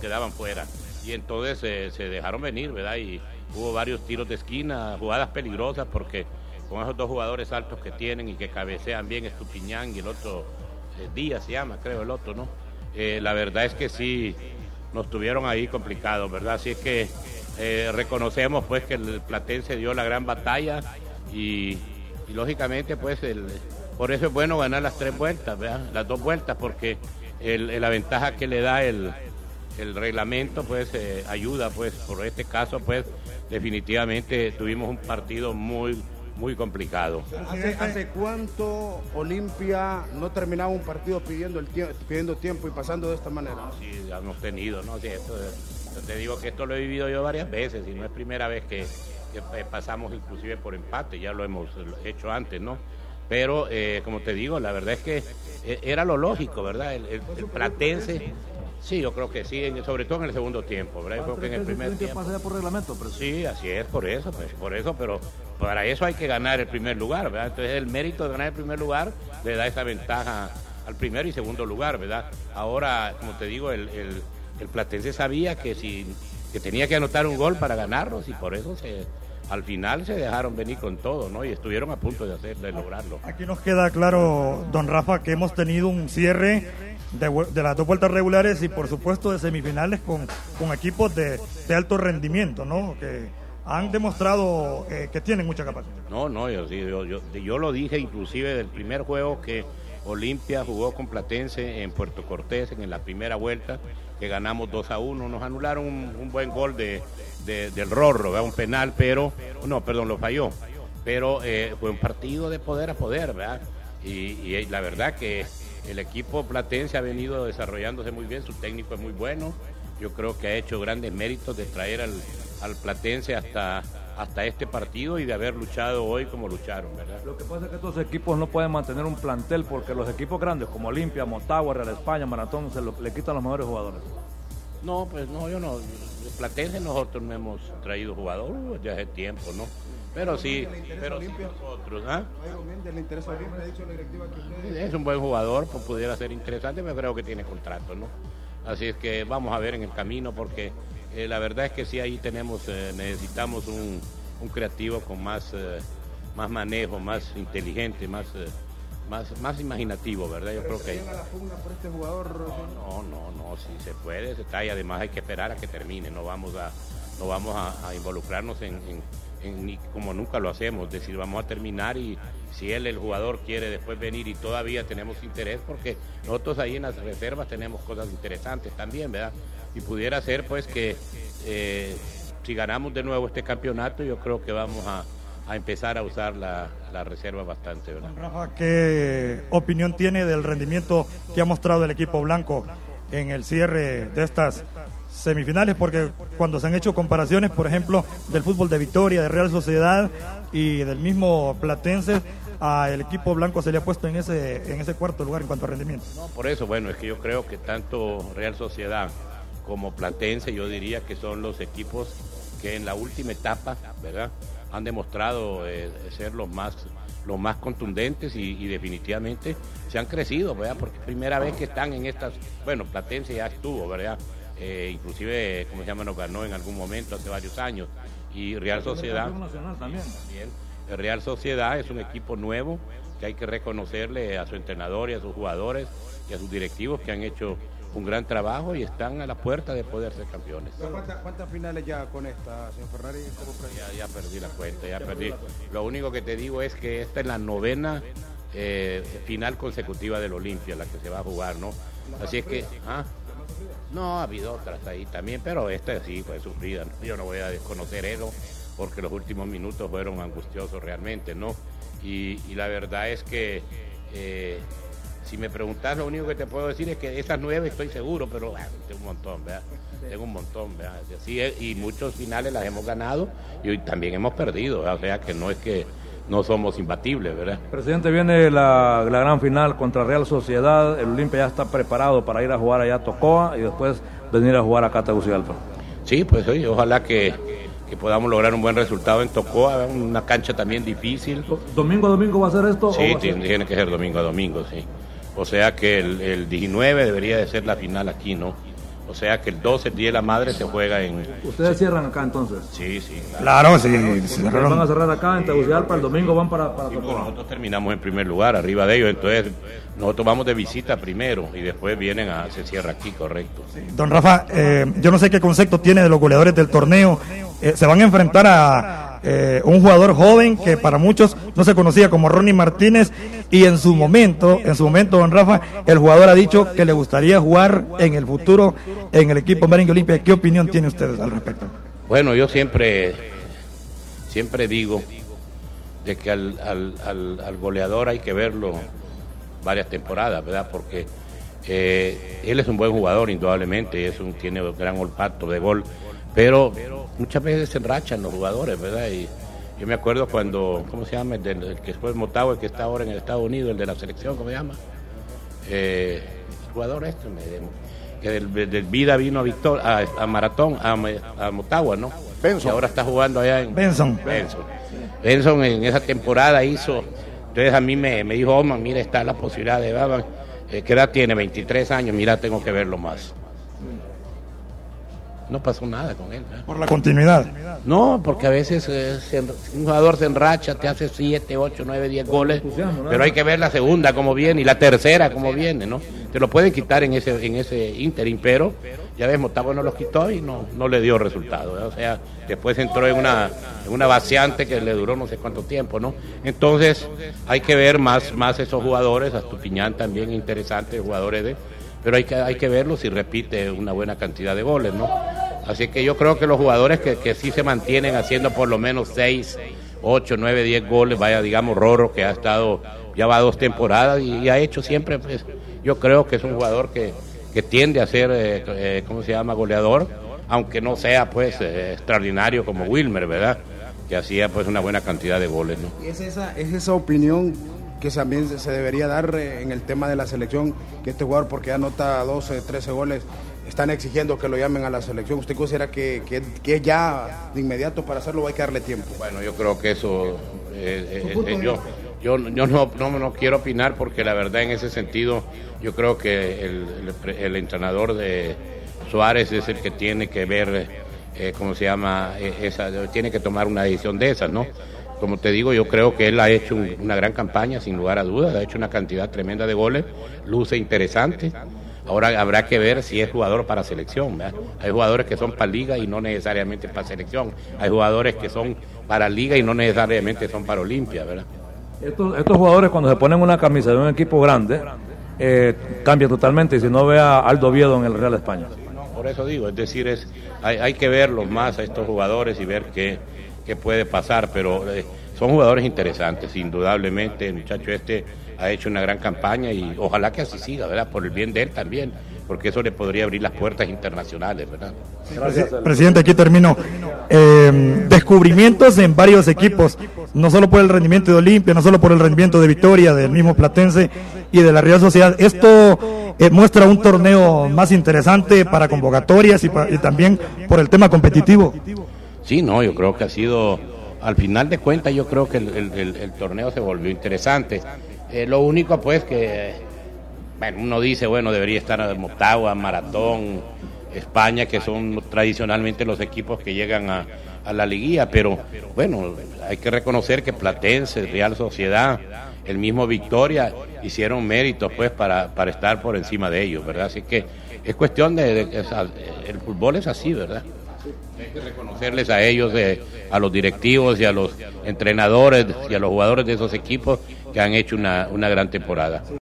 quedaban fuera. Y entonces se dejaron venir, ¿verdad? Y hubo varios tiros de esquina, jugadas peligrosas, porque con esos dos jugadores altos que tienen y que cabecean bien, Estupiñán y el otro, Díaz se llama, creo el otro, ¿no? La verdad es que sí, nos tuvieron ahí complicados, ¿verdad? Así es que reconocemos pues que el Platense dio la gran batalla y lógicamente pues por eso es bueno ganar las 3 vueltas, ¿verdad? Las 2 vueltas, porque la ventaja que le da el reglamento pues ayuda, pues por este caso pues definitivamente tuvimos un partido muy complicado. ¿Hace cuánto Olimpia no terminaba un partido pidiendo tiempo y pasando de esta manera? No, sí, ya hemos tenido, ¿no? Sí, te digo que esto lo he vivido yo varias veces y no es primera vez que pasamos inclusive por empate, ya lo hemos hecho antes, ¿no? Pero, como te digo, la verdad es que era lo lógico, ¿verdad? El Platense, sí, yo creo que sí, sobre todo en el segundo tiempo, ¿verdad? Yo creo que en el primer tiempo. ¿Pasa por reglamento? Pero... Sí, así es, por eso, pero para eso hay que ganar el primer lugar, ¿verdad? Entonces el mérito de ganar el primer lugar le da esa ventaja al primer y segundo lugar, ¿verdad? Ahora, como te digo, el Platense sabía que tenía que anotar un gol para ganarlos y por eso al final se dejaron venir con todo, ¿no? Y estuvieron a punto de lograrlo. Aquí nos queda claro, don Rafa, que hemos tenido un cierre de las 2 vueltas regulares y por supuesto de semifinales con equipos de alto rendimiento, ¿no? Que han demostrado que tienen mucha capacidad. No, yo lo dije inclusive del primer juego que Olimpia jugó con Platense en Puerto Cortés en la primera vuelta, que ganamos 2-1, nos anularon un buen gol del Rorro, ¿verdad? Un penal, lo falló, pero fue un partido de poder a poder, ¿verdad? Y la verdad que el equipo platense ha venido desarrollándose muy bien, su técnico es muy bueno, yo creo que ha hecho grandes méritos de traer al Platense hasta este partido y de haber luchado hoy como lucharon, ¿verdad? Lo que pasa es que estos equipos no pueden mantener un plantel porque los equipos grandes como Olimpia, Motagua, Real España, Maratón, le quitan los mejores jugadores. No, pues no, yo no. El Platense nosotros no hemos traído jugadores ya hace tiempo, ¿no? Pero sí nosotros, ¿ah? ¿Le interesa a Olimpia? ¿Ha dicho la directiva que ustedes? Es un buen jugador, pues pudiera ser interesante, pero creo que tiene contrato, ¿no? Así es que vamos a ver en el camino, porque la verdad es que sí ahí necesitamos un creativo con más manejo, más inteligente, más imaginativo, ¿verdad? Yo creo que ¿Llega la pugna por este jugador? No, si se puede, se está, y además hay que esperar a que termine, no vamos a involucrarnos ni como nunca lo hacemos, es decir, vamos a terminar y si el jugador quiere después venir y todavía tenemos interés, porque nosotros ahí en las reservas tenemos cosas interesantes también, ¿verdad? Y pudiera ser pues que si ganamos de nuevo este campeonato, yo creo que vamos a empezar a usar la reserva bastante, ¿verdad? Rafa, ¿qué opinión tiene del rendimiento que ha mostrado el equipo blanco en el cierre de estas semifinales? Porque cuando se han hecho comparaciones, por ejemplo, del fútbol de Victoria, de Real Sociedad y del mismo Platense, al equipo blanco se le ha puesto en ese cuarto lugar en cuanto a rendimiento. No, por eso, bueno, es que yo creo que tanto Real Sociedad como Platense, yo diría que son los equipos que en la última etapa, ¿verdad?, han demostrado ser los más contundentes y definitivamente se han crecido, ¿verdad? Porque es primera vez que están en estas, bueno, Platense ya estuvo, ¿verdad? Inclusive, como se llama, nos ganó en algún momento hace varios años, y Real Sociedad también. El Real Sociedad es un equipo nuevo que hay que reconocerle a su entrenador y a sus jugadores y a sus directivos que han hecho un gran trabajo y están a la puerta de poder ser campeones. ¿Cuántas finales ya con esta, señor Ferrari? Ya perdí la cuenta, Lo único que te digo es que esta es la 9ª final consecutiva del Olimpia, la que se va a jugar, ¿no? Así es que, no, ha habido otras ahí también, pero esta sí fue sufrida, ¿no? Yo no voy a desconocer eso, porque los últimos minutos fueron angustiosos realmente, ¿no? Y la verdad es que si me preguntas, lo único que te puedo decir es que esas 9 estoy seguro, pero tengo un montón, ¿verdad? Así es, y muchos finales las hemos ganado y hoy también hemos perdido, ¿verdad? O sea que no es que no somos imbatibles, ¿verdad? Presidente, viene la gran final contra Real Sociedad, el Olimpia ya está preparado para ir a jugar allá a Tocoa y después venir a jugar acá a Tegucigalpa. Sí, pues sí, ojalá que podamos lograr un buen resultado en Tocoa, una cancha también difícil. ¿Domingo a domingo va a ser esto? Sí, tiene que ser domingo a domingo, sí. O sea que el 19 debería de ser la final aquí, ¿no? O sea que el 12, el Día de la Madre, se juega en... ¿Ustedes cierran acá entonces? Sí. Claro, sí. ¿Ustedes van a cerrar acá en Tegucigalpa? El domingo van para Tocoa. Nosotros terminamos en primer lugar, arriba de ellos, entonces nosotros vamos de visita primero y después se cierra aquí, correcto. Don Rafa, yo no sé qué concepto tiene de los goleadores del torneo. Se van a enfrentar a un jugador joven que para muchos no se conocía como Ronnie Martínez, y en su momento, don Rafa, el jugador ha dicho que le gustaría jugar en el futuro en el equipo Merengue Olimpia. ¿Qué opinión tiene ustedes al respecto? Bueno, yo siempre digo de que al goleador hay que verlo varias temporadas, ¿verdad? Porque él es un buen jugador, indudablemente, tiene un gran olfato de gol, pero muchas veces se enrachan los jugadores, ¿verdad? Y yo me acuerdo cuando, ¿cómo se llama? El que fue Motagua, el que está ahora en el Estados Unidos, el de la selección, ¿cómo se llama? El jugador que del Vida vino a Maratón, a Motagua, ¿no? Benson. Y ahora está jugando allá en... Benson en esa temporada hizo... Entonces a mí me dijo, Oman, mira, está la posibilidad de... ¿qué edad tiene? 23 años, mira, tengo que verlo más. No pasó nada con él, ¿verdad? por la continuidad. No, porque a veces un jugador se enracha, te hace 7, 8, 9, 10 goles, pero hay que ver la segunda cómo viene y la tercera cómo viene, ¿no? Te lo pueden quitar en ese ínterin, pero ya ves, Motagua no los quitó y no le dio resultado, ¿verdad? O sea, después entró en una vaciante que le duró no sé cuánto tiempo, ¿no? Entonces hay que ver más esos jugadores, Astupiñán también interesante, jugadores pero hay que verlo si repite una buena cantidad de goles, ¿no? Así que yo creo que los jugadores que sí se mantienen haciendo por lo menos 6, 8, 9, 10 goles, vaya, digamos, Rorro, que ya va 2 temporadas y ha hecho siempre, pues, yo creo que es un jugador que tiende a ser, ¿cómo se llama?, goleador, aunque no sea, pues, extraordinario como Wilmer, ¿verdad?, que hacía, pues, una buena cantidad de goles, ¿no? Y es esa opinión que también se debería dar en el tema de la selección, que este jugador, porque ya anota 12, 13 goles, están exigiendo que lo llamen a la selección. ¿Usted considera que ya de inmediato para hacerlo hay que darle tiempo? Bueno, yo creo que eso, yo no quiero opinar, porque la verdad en ese sentido yo creo que el entrenador de Suárez es el que tiene que ver, ¿cómo se llama? Tiene que tomar una decisión de esas, ¿no? Como te digo, yo creo que él ha hecho una gran campaña, sin lugar a dudas, ha hecho una cantidad tremenda de goles, luce interesante. Ahora habrá que ver si es jugador para selección, ¿verdad? Hay jugadores que son para liga y no necesariamente para selección. Hay jugadores que son para liga y no necesariamente son para Olimpia, ¿verdad? Estos jugadores, cuando se ponen una camisa de un equipo grande, cambia totalmente. Y si no, ve a Aldo Oviedo en el Real España. Por eso digo, es decir, hay que verlos más a estos jugadores y ver qué puede pasar, pero son jugadores interesantes, indudablemente. El muchacho ha hecho una gran campaña y ojalá que así siga, ¿verdad? Por el bien de él también, porque eso le podría abrir las puertas internacionales, ¿verdad? Gracias, presidente, aquí termino. Descubrimientos en varios equipos, no solo por el rendimiento de Olimpia, no solo por el rendimiento de Victoria, del mismo Platense y de la Real Sociedad. Esto muestra un torneo más interesante para convocatorias y también por el tema competitivo. Sí, no, yo creo que ha sido, al final de cuentas, yo creo que el torneo se volvió interesante. Lo único, pues, que, bueno, uno dice, bueno, debería estar Motagua, Maratón, España, que son tradicionalmente los equipos que llegan a la liguilla, pero, bueno, hay que reconocer que Platense, Real Sociedad, el mismo Victoria, hicieron méritos, pues, para estar por encima de ellos, ¿verdad? Así que es cuestión el fútbol es así, ¿verdad? Hay que reconocerles a ellos, a los directivos y a los entrenadores y a los jugadores de esos equipos que han hecho una gran temporada.